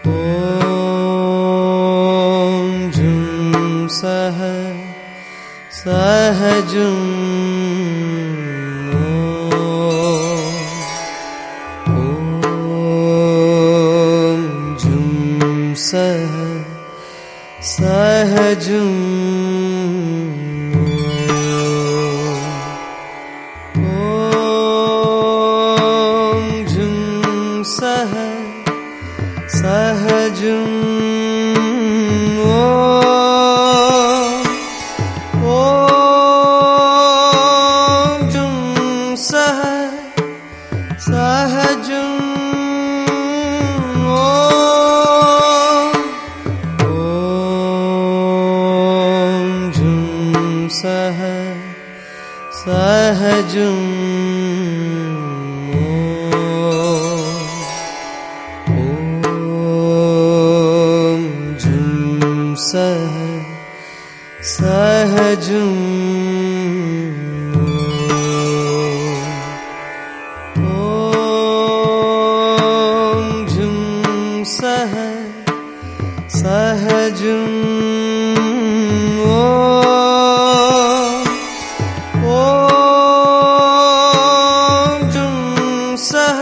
ॐ झुं सः सहजुं ॐ झुं सः सहजुं ॐ झुं सः सहजुं सहजुं ॐ झुं सः सहजुं ॐ झुं सः सहजुं सहजुं ॐ झुं सः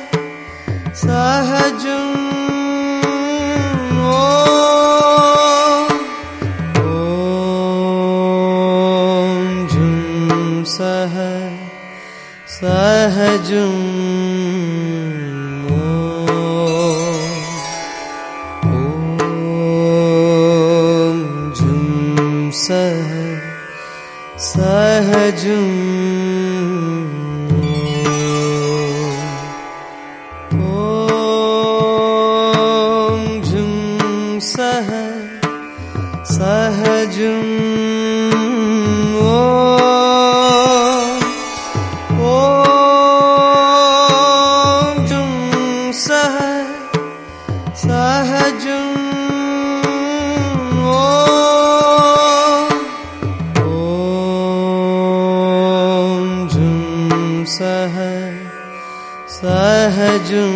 सहजुं ॐ झुं सः सहजुं सः सहजुं ॐ झुं सः सहजुं ॐ झुं सः सहजुं सः सहजुं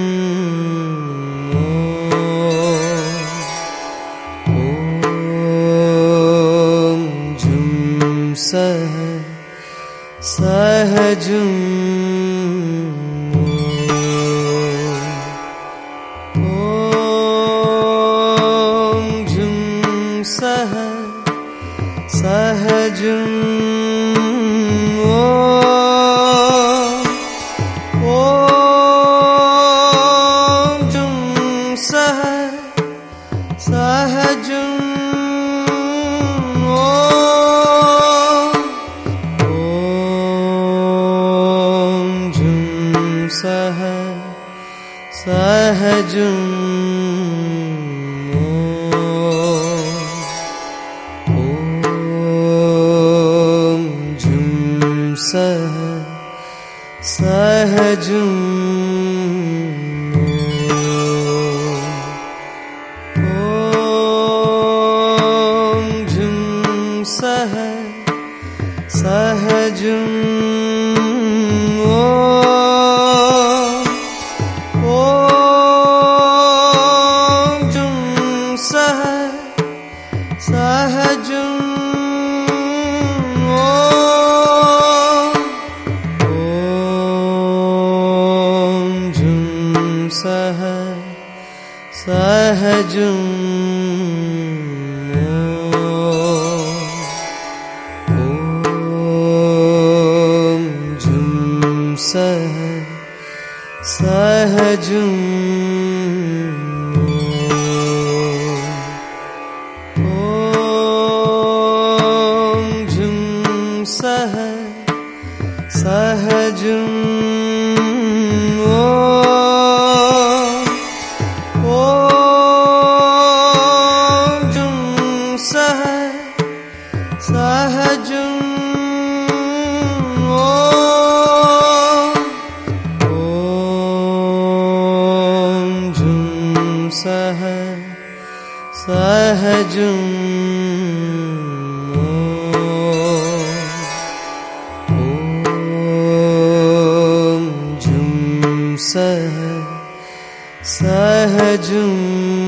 ॐ झुं सः सहजुं ॐ झुं सः सहजुं सहजुं ॐ झुं सः सहजुं ॐ झुं सः सहजुं सः सहजुं ॐ झुं सः सहजुं ॐ झुं सः सहजुं सः सहजुं ॐ झुं सः सहजुं ॐ झुं सः सहजुं सः सहजुं ॐ झुं सः सहजुं